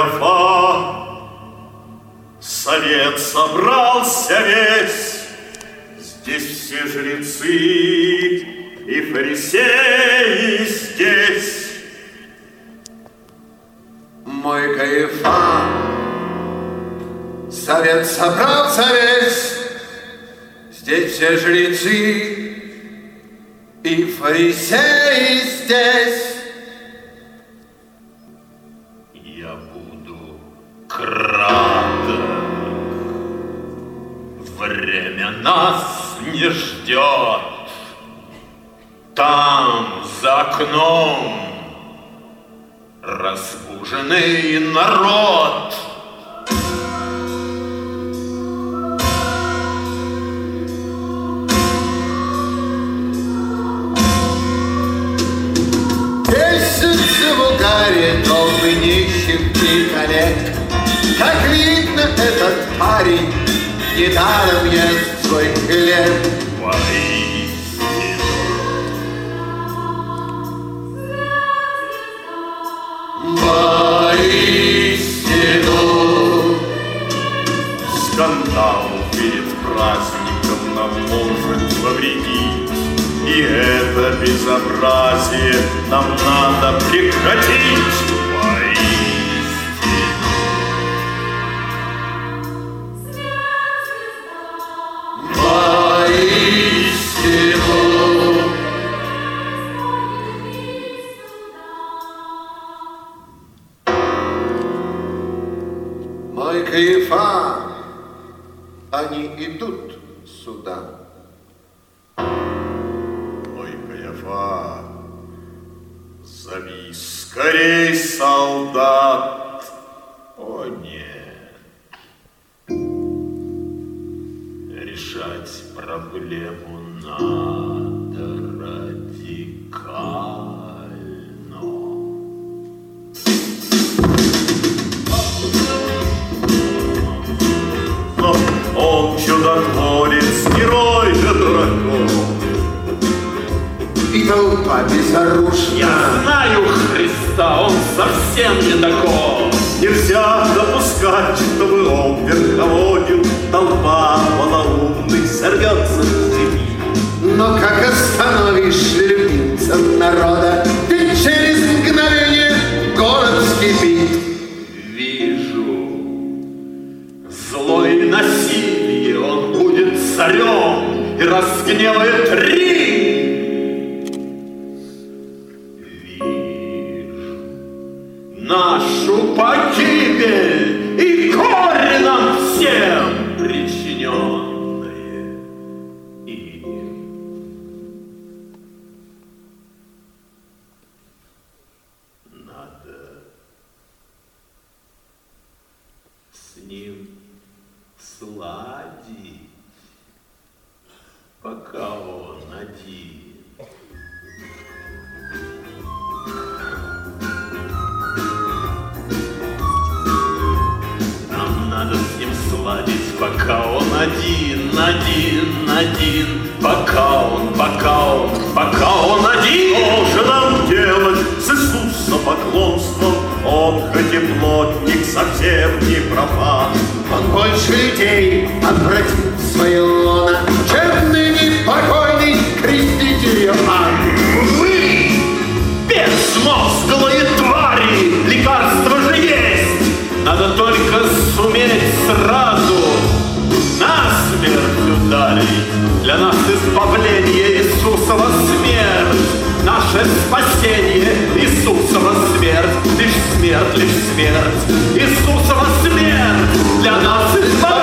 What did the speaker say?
Каиафа. Совет собрался весь, здесь все жрецы и фарисеи здесь. Мой Каиафа, совет собрался весь, здесь все жрецы и фарисеи здесь. Я буду краток, время нас не ждет. Там, за окном, разбуженный народ. Месяцы в угаре толпы нищих и коллег. Как видно, этот парень недаром ест свой хлеб. Воистину, скандал перед праздником нам может повредить, и это безобразие нам надо прекратить. Воистину. Мой Каиафа, они идут сюда. Ой, Каиафа, зови скорей солдат. О, нет. Решать проблему надо радикально. Но он чудотворец, герой же дракон. И толпа безоружна. Я знаю Христа, он совсем не такой. Нельзя допускать, чтобы он верховодил. Толпа полоумных сорвется с цепи. Но как остановишь любимцев народа? Ведь через мгновение город вскипит. Вижу, злой насилие, он будет царем и разгневает Рим. Нашу погибель и горе нам всем причиненные им. Надо с ним сладить, пока он один. Надо с ним сладить, пока он один, пока он один. Что же нам делать с Иисусом поклонством? Он хоть и плотник, совсем не профан. Он больше людей обратит в свое лоно, чем ныне покойный креститель Иоанн. Вы, безмозглые твари, лекарство же есть. Надо только суметь сразу насмерть ударить. Для нас избавление Иисусова смерть. Наше спасение Иисусова смерть. Лишь смерть, Иисусова смерть. Для нас избавление.